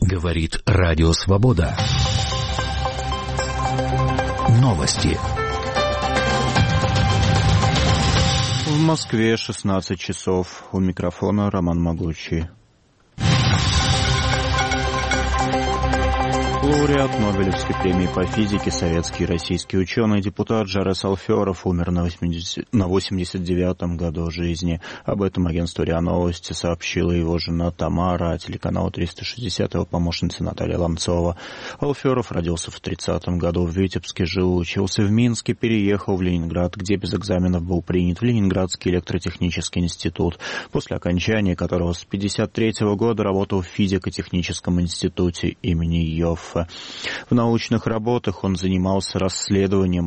Говорит Радио Свобода. Новости. В Москве 16 часов. У микрофона Роман Могучий. Лауреат Нобелевской премии по физике, советский и российский ученый, депутат Жарес Алферов умер на 89-м году жизни. Об этом агентству РИА Новости сообщила его жена Тамара, а телеканалу 360 его помощница Наталья Ломцова. Алферов родился в 30-м году в Витебске, жил, учился в Минске, переехал в Ленинград, где без экзаменов был принят в Ленинградский электротехнический институт, после окончания которого с 1953 года работал в физико-техническом институте имени Йоффе. В научных работах он занимался расследованием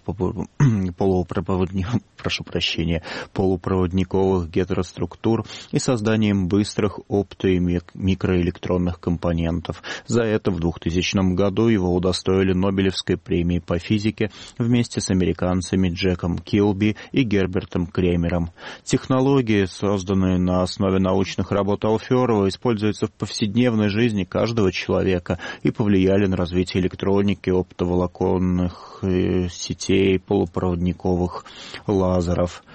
полупроводниковых гетероструктур и созданием быстрых опто- и микроэлектронных компонентов. За это в 2000 году его удостоили Нобелевской премии по физике вместе с американцами Джеком Килби и Гербертом Кремером. Технологии, созданные на основе научных работ Алферова, используются в повседневной жизни каждого человека и повлияли на развитие электроники, оптоволоконных сетей, полупроводниковых лазеров.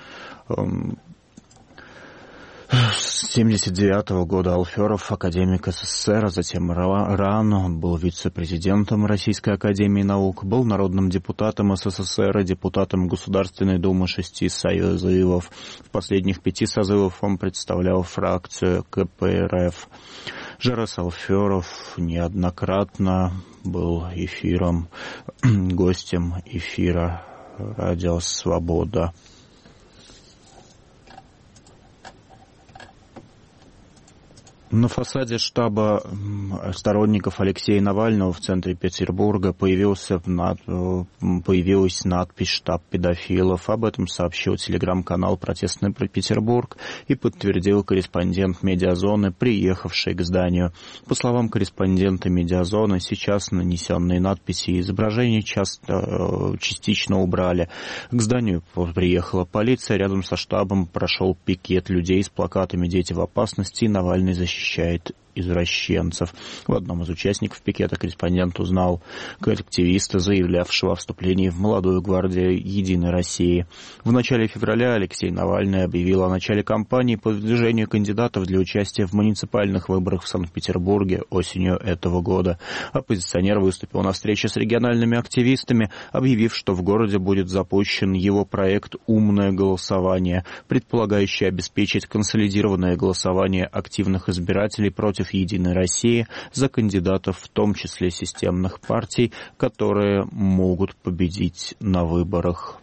С 1979 года Алферов академик СССР, а затем РАН, он был вице-президентом Российской академии наук, был народным депутатом СССР и депутатом Государственной Думы 6 созывов. В последних 5 созывах он представлял фракцию КПРФ. Жарес Алферов неоднократно был гостем эфира «Радио Свобода». На фасаде штаба сторонников Алексея Навального в центре Петербурга появилась надпись «Штаб педофилов». Об этом сообщил телеграм-канал «Протестный Петербург» и подтвердил корреспондент «Медиазоны», приехавший к зданию. По словам корреспондента «Медиазоны», сейчас нанесенные надписи и изображения частично убрали. К зданию приехала полиция, рядом со штабом прошел пикет людей с плакатами «Дети в опасности» и «Навальный защищает извращенцев». В одном из участников пикета корреспондент узнал коллективиста, заявлявшего о вступлении в молодую гвардию «Единой России». В начале февраля Алексей Навальный объявил о начале кампании по выдвижению кандидатов для участия в муниципальных выборах в Санкт-Петербурге осенью этого года. Оппозиционер выступил на встрече с региональными активистами, объявив, что в городе будет запущен его проект «Умное голосование», предполагающий обеспечить консолидированное голосование активных избирателей против «Единой России» за кандидатов, в том числе системных партий, которые могут победить на выборах.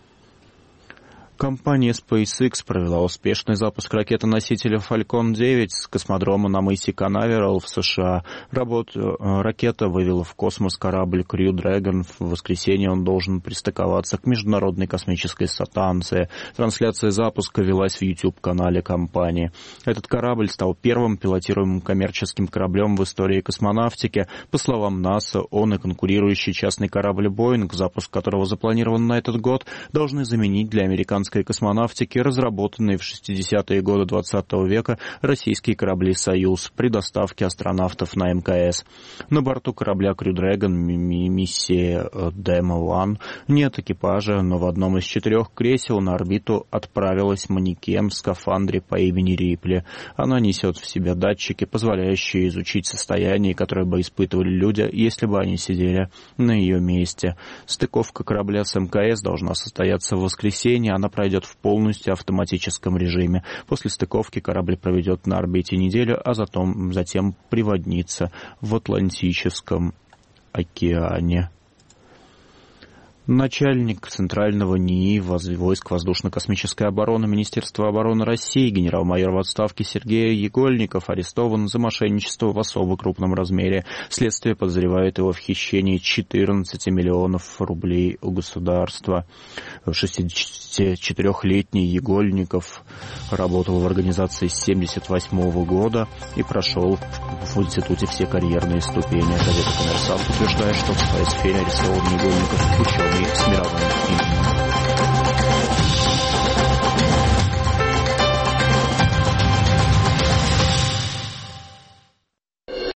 Компания SpaceX провела успешный запуск ракеты-носителя Falcon 9 с космодрома на мысе Канаверал в США. Ракета вывела в космос корабль Crew Dragon. В воскресенье он должен пристыковаться к Международной космической станции. Трансляция запуска велась в YouTube-канале компании. Этот корабль стал первым пилотируемым коммерческим кораблем в истории космонавтики. По словам НАСА, он и конкурирующий частный корабль Boeing, запуск которого запланирован на этот год, должны заменить для американской космонавтики разработанные в 60-е годы 20 века российские корабли «Союз» при доставке астронавтов на МКС. На борту корабля Crew Dragon миссии Demo-1 нет экипажа, но в одном из 4 кресел на орбиту отправилась манекен в скафандре по имени Рипли. Она несет в себе датчики, позволяющие изучить состояние, которое бы испытывали люди, если бы они сидели на ее месте. Стыковка корабля с МКС должна состояться в воскресенье, она пройдет в полностью автоматическом режиме. После стыковки корабль проведет на орбите неделю, а затем приводнится в Атлантическом океане. Начальник Центрального НИИ войск воздушно-космической обороны Министерства обороны России генерал-майор в отставке Сергей Егольников арестован за мошенничество в особо крупном размере. Следствие подозревает его в хищении 14 миллионов рублей у государства. 64-летний Егольников работал в организации с 1978 года и прошел в институте все карьерные ступени. Газета «Коммерсант» утверждает, что в своей сфере арестован Егольников ученый с мировым именем.